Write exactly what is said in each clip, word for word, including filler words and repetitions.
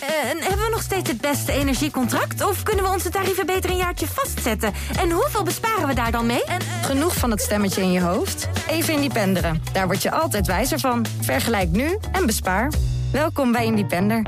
Uh, en hebben we nog steeds het beste energiecontract? Of kunnen we onze tarieven beter een jaartje vastzetten? En hoeveel besparen we daar dan mee? En, uh... Genoeg van het stemmetje in je hoofd? Even Independeren. Daar word je altijd wijzer van. Vergelijk nu en bespaar. Welkom bij Independer.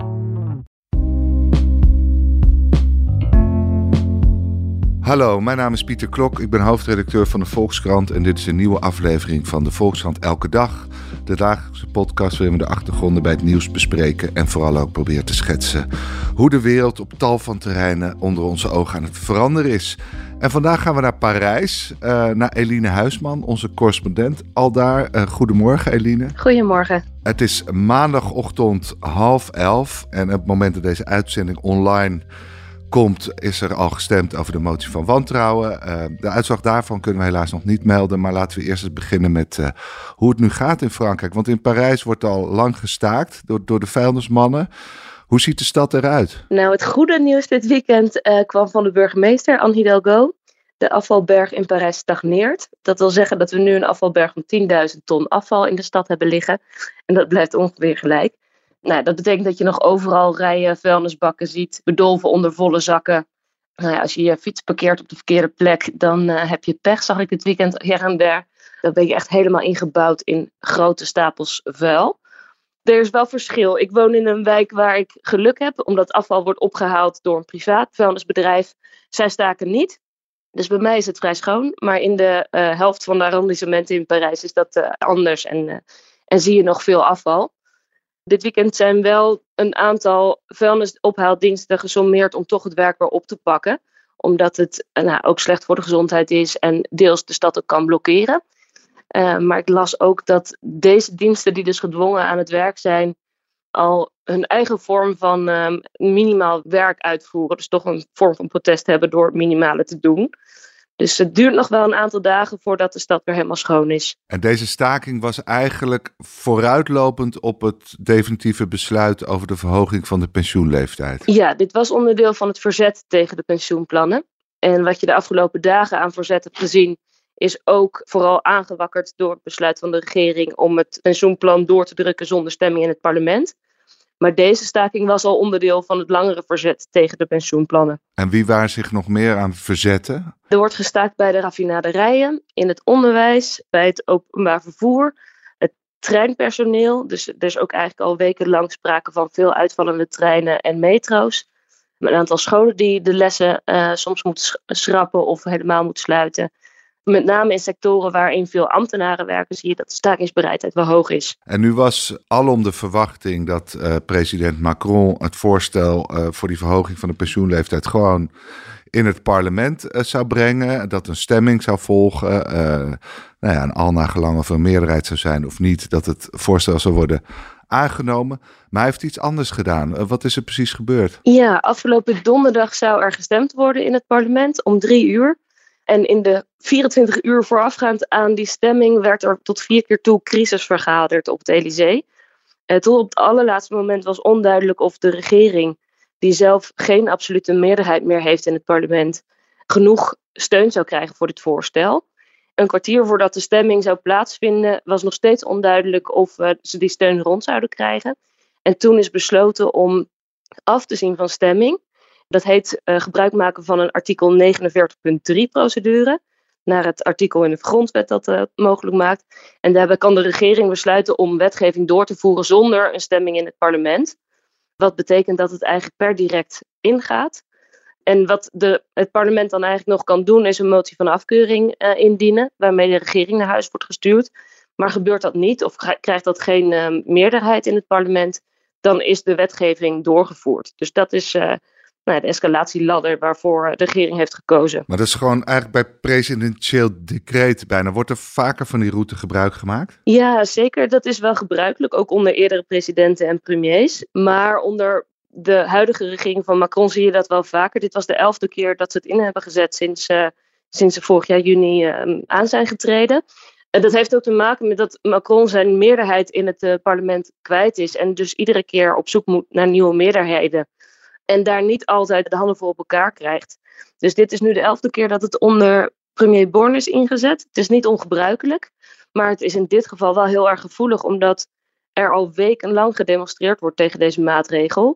Hallo, mijn naam is Pieter Klok. Ik ben hoofdredacteur van de Volkskrant en dit is een nieuwe aflevering van de Volkskrant Elke Dag. De dagelijkse podcast waarin we de achtergronden bij het nieuws bespreken en vooral ook proberen te schetsen hoe de wereld op tal van terreinen onder onze ogen aan het veranderen is. En vandaag gaan we naar Parijs, uh, naar Eline Huisman, onze correspondent aldaar. Uh, goedemorgen Eline. Goedemorgen. Het is maandagochtend half elf en op het moment dat deze uitzending online komt, is er al gestemd over de motie van wantrouwen. Uh, de uitslag daarvan kunnen we helaas nog niet melden, maar laten we eerst eens beginnen met uh, hoe het nu gaat in Frankrijk. Want in Parijs wordt al lang gestaakt door, door de vuilnismannen. Hoe ziet de stad eruit? Nou, het goede nieuws dit weekend uh, kwam van de burgemeester Anne Hidalgo. De afvalberg in Parijs stagneert. Dat wil zeggen dat we nu een afvalberg van tienduizend ton afval in de stad hebben liggen. En dat blijft ongeveer gelijk. Nou, dat betekent dat je nog overal rijen vuilnisbakken ziet, bedolven onder volle zakken. Nou ja, als je je fiets parkeert op de verkeerde plek, dan uh, heb je pech, zag ik dit weekend her en der. Dan ben je echt helemaal ingebouwd in grote stapels vuil. Er is wel verschil. Ik woon in een wijk waar ik geluk heb, omdat afval wordt opgehaald door een privaat vuilnisbedrijf. Zij staken niet. Dus bij mij is het vrij schoon. Maar in de uh, helft van de arrondissementen in Parijs is dat uh, anders en, uh, en zie je nog veel afval. Dit weekend zijn wel een aantal vuilnisophaaldiensten gesommeerd om toch het werk weer op te pakken. Omdat het nou, ook slecht voor de gezondheid is en deels de stad ook kan blokkeren. Uh, maar ik las ook dat deze diensten die dus gedwongen aan het werk zijn, al hun eigen vorm van uh, minimaal werk uitvoeren. Dus toch een vorm van protest hebben door het minimale te doen. Dus het duurt nog wel een aantal dagen voordat de stad weer helemaal schoon is. En deze staking was eigenlijk vooruitlopend op het definitieve besluit over de verhoging van de pensioenleeftijd. Ja, dit was onderdeel van het verzet tegen de pensioenplannen. En wat je de afgelopen dagen aan verzet hebt gezien, is ook vooral aangewakkerd door het besluit van de regering om het pensioenplan door te drukken zonder stemming in het parlement. Maar deze staking was al onderdeel van het langere verzet tegen de pensioenplannen. En wie waren zich nog meer aan verzetten? Er wordt gestaakt bij de raffinaderijen, in het onderwijs, bij het openbaar vervoer, het treinpersoneel. Dus er is ook eigenlijk al wekenlang sprake van veel uitvallende treinen en metro's. Een aantal scholen die de lessen uh, soms moeten schrappen of helemaal moeten sluiten. Met name in sectoren waarin veel ambtenaren werken, zie je dat de stakingsbereidheid wel hoog is. En nu was alom de verwachting dat uh, president Macron het voorstel uh, voor die verhoging van de pensioenleeftijd gewoon in het parlement uh, zou brengen. Dat een stemming zou volgen. Uh, nou ja, en al nagelang of er een meerderheid zou zijn of niet, dat het voorstel zou worden aangenomen. Maar hij heeft iets anders gedaan. Uh, wat is er precies gebeurd? Ja, afgelopen donderdag zou er gestemd worden in het parlement om drie uur. En in de vierentwintig uur voorafgaand aan die stemming werd er tot vier keer toe crisis vergaderd op het Elysée. Uh, tot op het allerlaatste moment was onduidelijk of de regering, die zelf geen absolute meerderheid meer heeft in het parlement, genoeg steun zou krijgen voor dit voorstel. Een kwartier voordat de stemming zou plaatsvinden was nog steeds onduidelijk of uh, ze die steun rond zouden krijgen. En toen is besloten om af te zien van stemming. Dat heet uh, gebruik maken van een artikel negenenveertig punt drie procedure. Naar het artikel in de grondwet dat uh, mogelijk maakt. En daarbij kan de regering besluiten om wetgeving door te voeren zonder een stemming in het parlement. Wat betekent dat het eigenlijk per direct ingaat. En wat de, het parlement dan eigenlijk nog kan doen is een motie van afkeuring uh, indienen. Waarmee de regering naar huis wordt gestuurd. Maar gebeurt dat niet of krijgt dat geen uh, meerderheid in het parlement, dan is de wetgeving doorgevoerd. Dus dat is Uh, Nou, de escalatieladder waarvoor de regering heeft gekozen. Maar dat is gewoon eigenlijk bij presidentieel decreet bijna. Wordt er vaker van die route gebruik gemaakt? Ja, zeker. Dat is wel gebruikelijk. Ook onder eerdere presidenten en premiers. Maar onder de huidige regering van Macron zie je dat wel vaker. Dit was de elfde keer dat ze het in hebben gezet sinds, uh, sinds ze vorig jaar juni uh, aan zijn getreden. En dat heeft ook te maken met dat Macron zijn meerderheid in het uh, parlement kwijt is. En dus iedere keer op zoek moet naar nieuwe meerderheden. En daar niet altijd de handen voor op elkaar krijgt. Dus dit is nu de elfde keer dat het onder premier Borne is ingezet. Het is niet ongebruikelijk. Maar het is in dit geval wel heel erg gevoelig. Omdat er al wekenlang gedemonstreerd wordt tegen deze maatregel.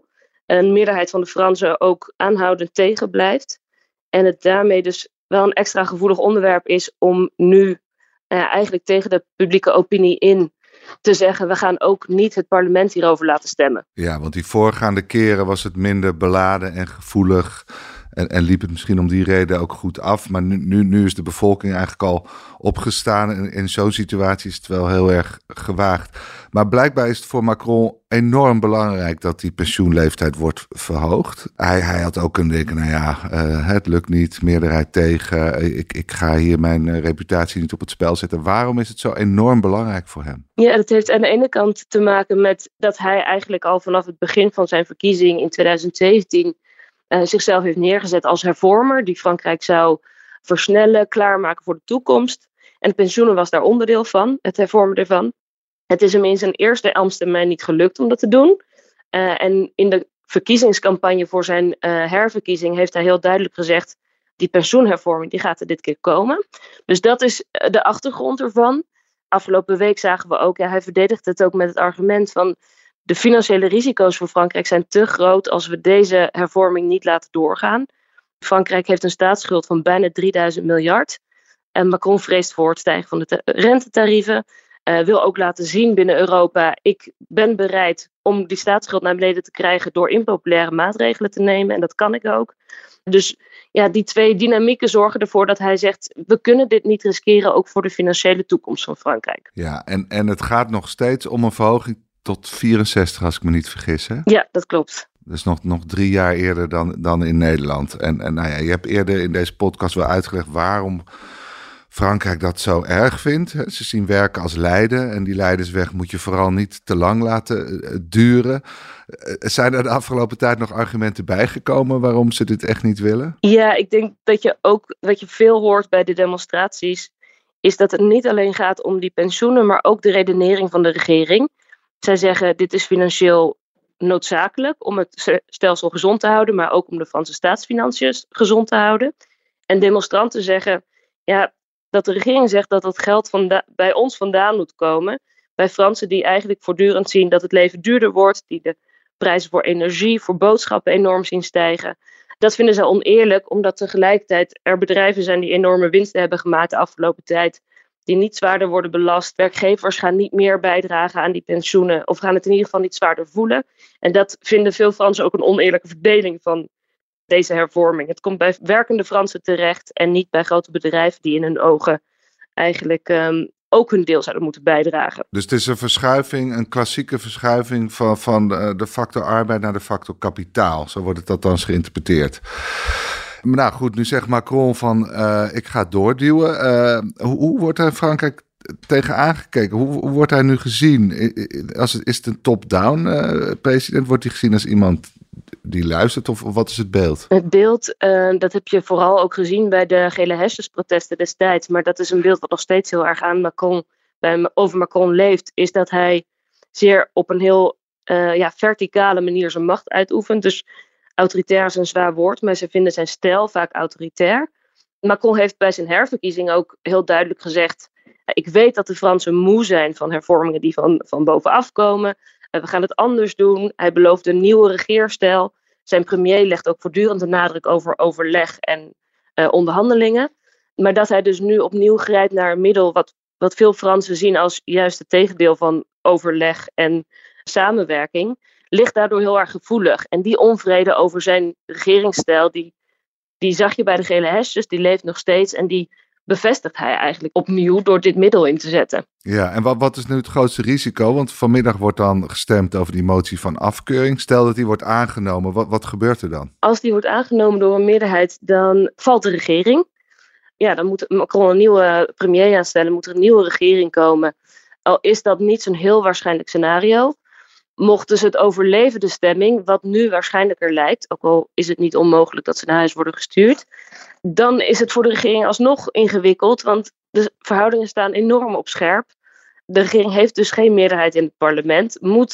een meerderheid van de Fransen ook aanhoudend tegen blijft. En het daarmee dus wel een extra gevoelig onderwerp is om nu uh, eigenlijk tegen de publieke opinie in te zeggen, we gaan ook niet het parlement hierover laten stemmen. Ja, want die voorgaande keren was het minder beladen en gevoelig. En, en liep het misschien om die reden ook goed af. Maar nu, nu, nu is de bevolking eigenlijk al opgestaan. En in zo'n situatie is het wel heel erg gewaagd. Maar blijkbaar is het voor Macron enorm belangrijk dat die pensioenleeftijd wordt verhoogd. Hij, hij had ook kunnen denken, nou ja, uh, het lukt niet, meerderheid tegen. Ik, ik ga hier mijn uh, reputatie niet op het spel zetten. Waarom is het zo enorm belangrijk voor hem? Ja, dat heeft aan de ene kant te maken met dat hij eigenlijk al vanaf het begin van zijn verkiezing in twintig zeventien... Uh, zichzelf heeft neergezet als hervormer die Frankrijk zou versnellen, klaarmaken voor de toekomst. En de pensioenen was daar onderdeel van, het hervormen ervan. Het is hem in zijn eerste ambtstermijn niet gelukt om dat te doen. Uh, en in de verkiezingscampagne voor zijn uh, herverkiezing heeft hij heel duidelijk gezegd, die pensioenhervorming die gaat er dit keer komen. Dus dat is de achtergrond ervan. Afgelopen week zagen we ook, ja, hij verdedigt het ook met het argument van de financiële risico's voor Frankrijk zijn te groot als we deze hervorming niet laten doorgaan. Frankrijk heeft een staatsschuld van bijna drieduizend miljard. En Macron vreest voor het stijgen van de te- rentetarieven. Uh, wil ook laten zien binnen Europa, ik ben bereid om die staatsschuld naar beneden te krijgen door impopulaire maatregelen te nemen. En dat kan ik ook. Dus ja, die twee dynamieken zorgen ervoor dat hij zegt, we kunnen dit niet riskeren, ook voor de financiële toekomst van Frankrijk. Ja, en, en het gaat nog steeds om een verhoging tot vierenzestig, als ik me niet vergis, hè? Ja, dat klopt. Dus nog, nog drie jaar eerder dan, dan in Nederland. En, en nou ja, je hebt eerder in deze podcast wel uitgelegd waarom Frankrijk dat zo erg vindt. Ze zien werken als lijden en die leidersweg moet je vooral niet te lang laten duren. Zijn er de afgelopen tijd nog argumenten bijgekomen waarom ze dit echt niet willen? Ja, ik denk dat je ook, wat je veel hoort bij de demonstraties, is dat het niet alleen gaat om die pensioenen, maar ook de redenering van de regering. Zij zeggen, dit is financieel noodzakelijk om het stelsel gezond te houden, maar ook om de Franse staatsfinanciën gezond te houden. En demonstranten zeggen, ja, dat de regering zegt dat dat geld vanda- bij ons vandaan moet komen. Bij Fransen die eigenlijk voortdurend zien dat het leven duurder wordt, die de prijzen voor energie, voor boodschappen enorm zien stijgen. Dat vinden ze oneerlijk, omdat tegelijkertijd er bedrijven zijn die enorme winsten hebben gemaakt de afgelopen tijd, die niet zwaarder worden belast. Werkgevers gaan niet meer bijdragen aan die pensioenen, of gaan het in ieder geval niet zwaarder voelen. En dat vinden veel Fransen ook een oneerlijke verdeling van deze hervorming. Het komt bij werkende Fransen terecht en niet bij grote bedrijven die in hun ogen eigenlijk um, ook hun deel zouden moeten bijdragen. Dus het is een verschuiving, een klassieke verschuiving van, van de, de factor arbeid naar de factor kapitaal. Zo wordt het althans geïnterpreteerd. Maar nou goed, nu zegt Macron van uh, ik ga doorduwen. Uh, hoe, hoe wordt er in Frankrijk tegen aangekeken? Hoe, hoe wordt hij nu gezien? Als het, is het een top-down uh, president? Wordt hij gezien als iemand die luistert of, of wat is het beeld? Het beeld, uh, dat heb je vooral ook gezien bij de gele hesjesprotesten destijds. Maar dat is een beeld wat nog steeds heel erg aan Macron, bij, over Macron leeft. Is dat hij zeer op een heel uh, ja, verticale manier zijn macht uitoefent. Dus autoritair is een zwaar woord, maar ze vinden zijn stijl vaak autoritair. Macron heeft bij zijn herverkiezing ook heel duidelijk gezegd, ik weet dat de Fransen moe zijn van hervormingen die van, van bovenaf komen. We gaan het anders doen. Hij belooft een nieuwe regeerstijl. Zijn premier legt ook voortdurend de nadruk over overleg en uh, onderhandelingen. Maar dat hij dus nu opnieuw grijpt naar een middel wat, wat veel Fransen zien als juist het tegendeel van overleg en samenwerking, ligt daardoor heel erg gevoelig. En die onvrede over zijn regeringsstijl, die, die zag je bij de gele hesjes, die leeft nog steeds en die bevestigt hij eigenlijk opnieuw door dit middel in te zetten. Ja, en wat, wat is nu het grootste risico? Want vanmiddag wordt dan gestemd over die motie van afkeuring. Stel dat die wordt aangenomen, wat, wat gebeurt er dan? Als die wordt aangenomen door een meerderheid, dan valt de regering. Ja, dan moet Macron een nieuwe premier aanstellen, moet er een nieuwe regering komen. Al is dat niet zo'n heel waarschijnlijk scenario. Mocht dus het overleven de stemming, wat nu waarschijnlijker lijkt, ook al is het niet onmogelijk dat ze naar huis worden gestuurd, dan is het voor de regering alsnog ingewikkeld, want de verhoudingen staan enorm op scherp. De regering heeft dus geen meerderheid in het parlement, moet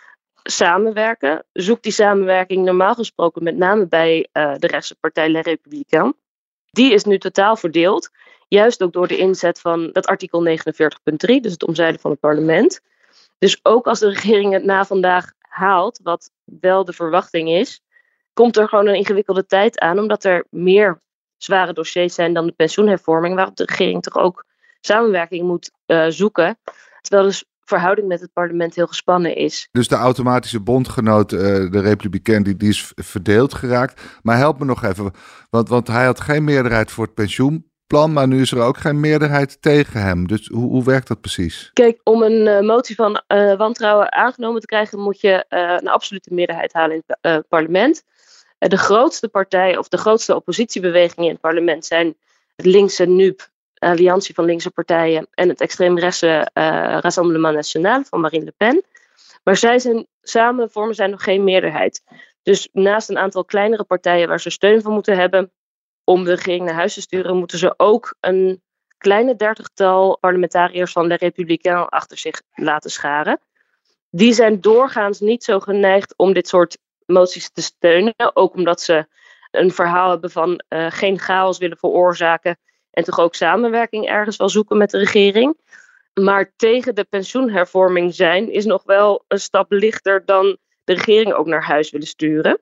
samenwerken, zoekt die samenwerking normaal gesproken met name bij uh, de rechtse partij Les Républicains. Die is nu totaal verdeeld, juist ook door de inzet van dat artikel negenenveertig punt drie, dus het omzeilen van het parlement. Dus ook als de regering het na vandaag haalt, wat wel de verwachting is, komt er gewoon een ingewikkelde tijd aan, omdat er meer zware dossiers zijn dan de pensioenhervorming, waarop de regering toch ook samenwerking moet uh, zoeken. Terwijl de verhouding met het parlement heel gespannen is. Dus de automatische bondgenoot, uh, de Republikein, die, die is verdeeld geraakt. Maar help me nog even, want, want hij had geen meerderheid voor het pensioenplan, maar nu is er ook geen meerderheid tegen hem. Dus hoe, hoe werkt dat precies? Kijk, om een uh, motie van uh, wantrouwen aangenomen te krijgen, moet je uh, een absolute meerderheid halen in het uh, parlement. Uh, de grootste partij of de grootste oppositiebewegingen in het parlement zijn het linkse N U P, Alliantie van linkse partijen, en het extreemrechtse uh, Rassemblement National van Marine Le Pen. Maar zij zijn samen vormen zij nog geen meerderheid. Dus naast een aantal kleinere partijen waar ze steun van moeten hebben om de regering naar huis te sturen, moeten ze ook een kleine dertigtal parlementariërs van de Republikein achter zich laten scharen. Die zijn doorgaans niet zo geneigd om dit soort moties te steunen, ook omdat ze een verhaal hebben van uh, geen chaos willen veroorzaken en toch ook samenwerking ergens wel zoeken met de regering. Maar tegen de pensioenhervorming zijn is nog wel een stap lichter dan de regering ook naar huis willen sturen.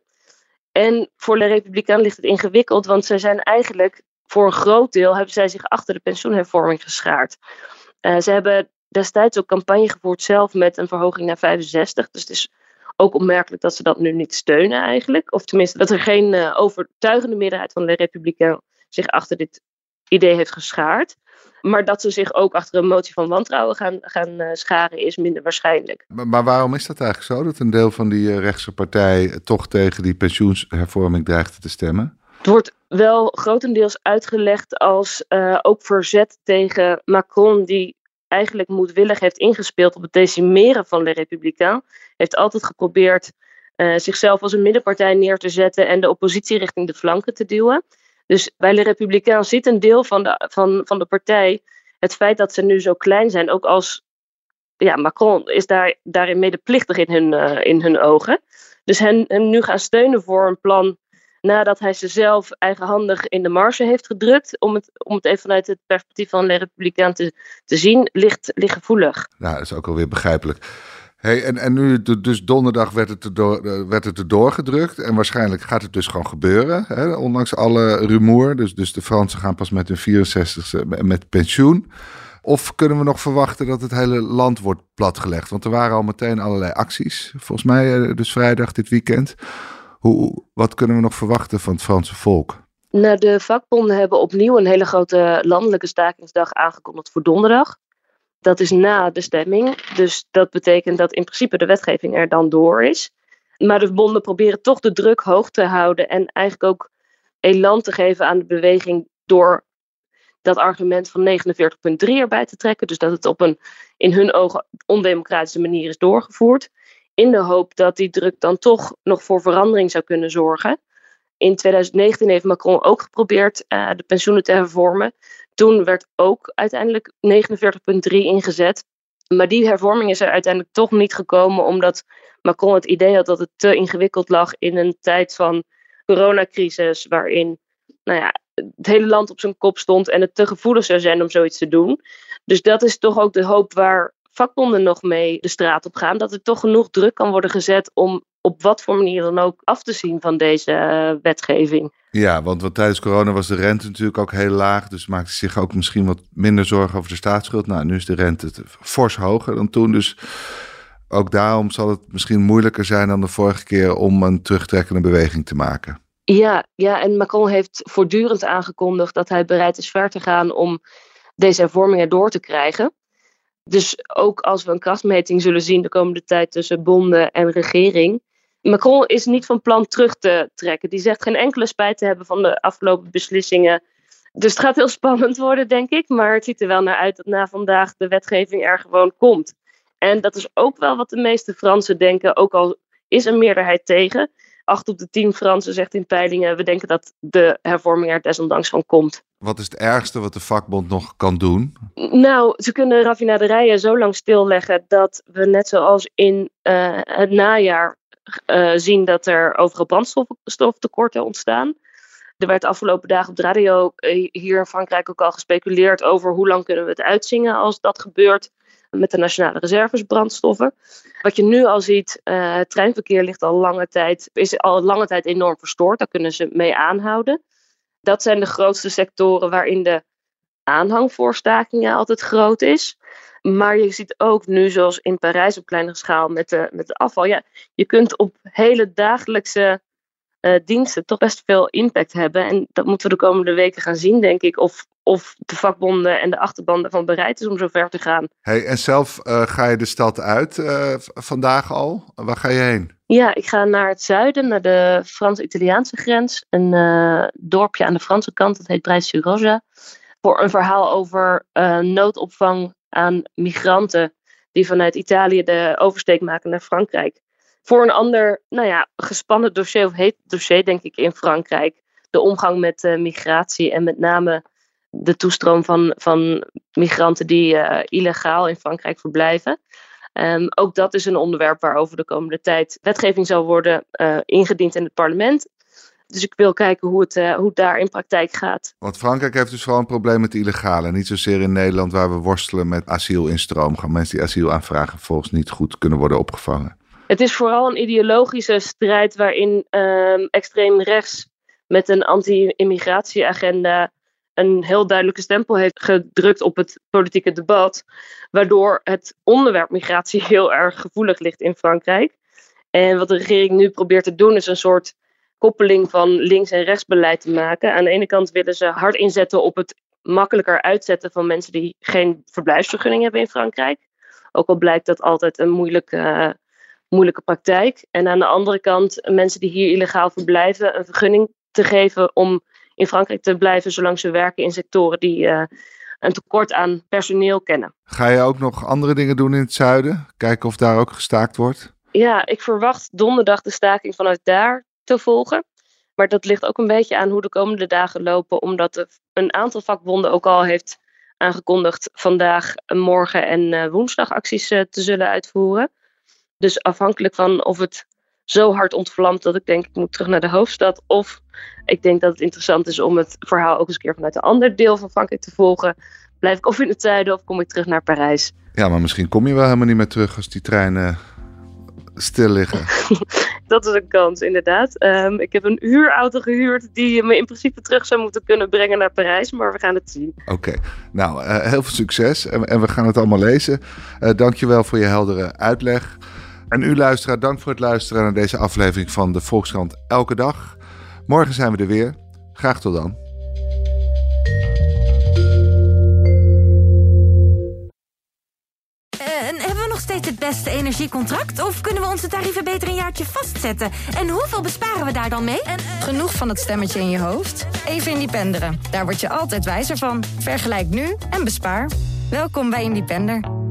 En voor de Republikeinen ligt het ingewikkeld, want zij zijn eigenlijk voor een groot deel hebben zij zich achter de pensioenhervorming geschaard. Uh, ze hebben destijds ook campagne gevoerd zelf met een verhoging naar vijfenzestig. Dus het is ook opmerkelijk dat ze dat nu niet steunen eigenlijk. Of tenminste dat er geen uh, overtuigende meerderheid van de Republikeinen zich achter dit idee heeft geschaard. Maar dat ze zich ook achter een motie van wantrouwen gaan, gaan uh, scharen is minder waarschijnlijk. Maar, maar waarom is dat eigenlijk zo? Dat een deel van die uh, rechtse partij toch tegen die pensioenhervorming dreigt te stemmen? Het wordt wel grotendeels uitgelegd als uh, ook verzet tegen Macron, die eigenlijk moedwillig heeft ingespeeld op het decimeren van de Republikein. Heeft altijd geprobeerd uh, zichzelf als een middenpartij neer te zetten en de oppositie richting de flanken te duwen. Dus bij de Republikein zit een deel van de, van, van de partij het feit dat ze nu zo klein zijn, ook als ja, Macron is daar, daarin medeplichtig in hun, uh, in hun ogen. Dus hen, hen nu gaan steunen voor een plan nadat hij ze zelf eigenhandig in de marge heeft gedrukt, om het, om het even vanuit het perspectief van de Republikein te, te zien, ligt, ligt gevoelig. Nou, dat is ook alweer begrijpelijk. Hey, en, en nu, dus donderdag werd het, erdoor, werd het erdoor gedrukt en waarschijnlijk gaat het dus gewoon gebeuren, hè, ondanks alle rumoer. Dus, dus de Fransen gaan pas met hun vierenzestigste met pensioen. Of kunnen we nog verwachten dat het hele land wordt platgelegd? Want er waren al meteen allerlei acties, volgens mij dus vrijdag dit weekend. Hoe, wat kunnen we nog verwachten van het Franse volk? Nou, de vakbonden hebben opnieuw een hele grote landelijke stakingsdag aangekondigd voor donderdag. Dat is na de stemming, dus dat betekent dat in principe de wetgeving er dan door is. Maar de bonden proberen toch de druk hoog te houden en eigenlijk ook elan te geven aan de beweging door dat argument van negenenveertig punt drie erbij te trekken. Dus dat het op een in hun ogen ondemocratische manier is doorgevoerd. In de hoop dat die druk dan toch nog voor verandering zou kunnen zorgen. In twintig negentien heeft Macron ook geprobeerd uh, de pensioenen te hervormen. Toen werd ook uiteindelijk negenenveertig punt drie ingezet. Maar die hervorming is er uiteindelijk toch niet gekomen, omdat Macron het idee had dat het te ingewikkeld lag in een tijd van coronacrisis, waarin nou ja, het hele land op zijn kop stond en het te gevoelig zou zijn om zoiets te doen. Dus dat is toch ook de hoop waar vakbonden nog mee de straat op gaan. Dat er toch genoeg druk kan worden gezet om op wat voor manier dan ook af te zien van deze uh, wetgeving. Ja, want, want tijdens corona was de rente natuurlijk ook heel laag. Dus maakte zich ook misschien wat minder zorgen over de staatsschuld. Nou, nu is de rente fors hoger dan toen. Dus ook daarom zal het misschien moeilijker zijn dan de vorige keer om een terugtrekkende beweging te maken. Ja, ja, en Macron heeft voortdurend aangekondigd dat hij bereid is ver te gaan om deze hervormingen door te krijgen. Dus ook als we een krachtmeting zullen zien de komende tijd tussen bonden en regering. Macron is niet van plan terug te trekken. Die zegt geen enkele spijt te hebben van de afgelopen beslissingen. Dus het gaat heel spannend worden, denk ik. Maar het ziet er wel naar uit dat na vandaag de wetgeving er gewoon komt. En dat is ook wel wat de meeste Fransen denken, ook al is een meerderheid tegen. Acht op de tien Fransen zegt in peilingen, we denken dat de hervorming er desondanks van komt. Wat is het ergste wat de vakbond nog kan doen? Nou, ze kunnen raffinaderijen zo lang stilleggen dat we net zoals in uh, het najaar uh, zien dat er overal brandstoftekorten ontstaan. Er werd de afgelopen dagen op de radio uh, hier in Frankrijk ook al gespeculeerd over hoe lang kunnen we het uitzingen als dat gebeurt. met de nationale reserves brandstoffen. Wat je nu al ziet, uh, het treinverkeer ligt al lange tijd, is al lange tijd enorm verstoord. Daar kunnen ze mee aanhouden. Dat zijn de grootste sectoren waarin de aanhang voor stakingen altijd groot is. Maar je ziet ook nu, zoals in Parijs op kleinere schaal met de, met de afval. Ja, je kunt op hele dagelijkse uh, diensten toch best veel impact hebben. En dat moeten we de komende weken gaan zien, denk ik. Of, of de vakbonden en de achterban ervan bereid is om zo ver te gaan. Hey, en zelf uh, ga je de stad uit uh, vandaag al? Waar ga je heen? Ja, ik ga naar het zuiden, naar de Frans-Italiaanse grens. Een uh, dorpje aan de Franse kant, dat heet Breil-sur-Orge. Voor een verhaal over uh, noodopvang aan migranten die vanuit Italië de oversteek maken naar Frankrijk. Voor een ander, nou ja, gespannen dossier of heet dossier denk ik in Frankrijk. De omgang met uh, migratie en met name de toestroom van, van migranten die uh, illegaal in Frankrijk verblijven. Um, ook dat is een onderwerp waarover de komende tijd wetgeving zal worden uh, ingediend in het parlement. Dus ik wil kijken hoe het, uh, hoe het daar in praktijk gaat. Want Frankrijk heeft dus vooral een probleem met de illegale. Niet zozeer in Nederland waar we worstelen met asielinstroom. Gaan mensen die asiel aanvragen volgens niet goed kunnen worden opgevangen. Het is vooral een ideologische strijd waarin uh, extreem rechts met een anti-immigratieagenda een heel duidelijke stempel heeft gedrukt op het politieke debat. Waardoor het onderwerp migratie heel erg gevoelig ligt in Frankrijk. En wat de regering nu probeert te doen is een soort koppeling van links- en rechtsbeleid te maken. Aan de ene kant willen ze hard inzetten op het makkelijker uitzetten van mensen die geen verblijfsvergunning hebben in Frankrijk. Ook al blijkt dat altijd een moeilijke, uh, moeilijke praktijk. En aan de andere kant mensen die hier illegaal verblijven een vergunning te geven om in Frankrijk te blijven zolang ze werken in sectoren die uh, een tekort aan personeel kennen. Ga je ook nog andere dingen doen in het zuiden? Kijken of daar ook gestaakt wordt? Ja, ik verwacht donderdag de staking vanuit daar te volgen. Maar dat ligt ook een beetje aan hoe de komende dagen lopen, omdat er een aantal vakbonden ook al heeft aangekondigd vandaag, morgen en uh, woensdag acties uh, te zullen uitvoeren. Dus afhankelijk van of het zo hard ontvlamt dat ik denk ik moet terug naar de hoofdstad, of ik denk dat het interessant is om het verhaal ook eens een keer vanuit een ander deel van Frankrijk te volgen. Blijf ik of in het zuiden of kom ik terug naar Parijs. Ja, maar misschien kom je wel helemaal niet meer terug als die treinen stil liggen. Dat is een kans, inderdaad. Um, ik heb een huurauto gehuurd die me in principe terug zou moeten kunnen brengen naar Parijs, maar we gaan het zien. Oké, okay. nou uh, heel veel succes en, en we gaan het allemaal lezen. Uh, dankjewel voor je heldere uitleg. En u luisteraar, dank voor het luisteren naar deze aflevering van de Volkskrant Elke Dag. Morgen zijn we er weer. Graag tot dan. Hebben we nog steeds het beste energiecontract? Of kunnen we onze tarieven beter een jaartje vastzetten? En hoeveel besparen we daar dan mee? En, uh... Genoeg van het stemmetje in je hoofd? Even Independeren. Daar word je altijd wijzer van. Vergelijk nu en bespaar. Welkom bij Independer.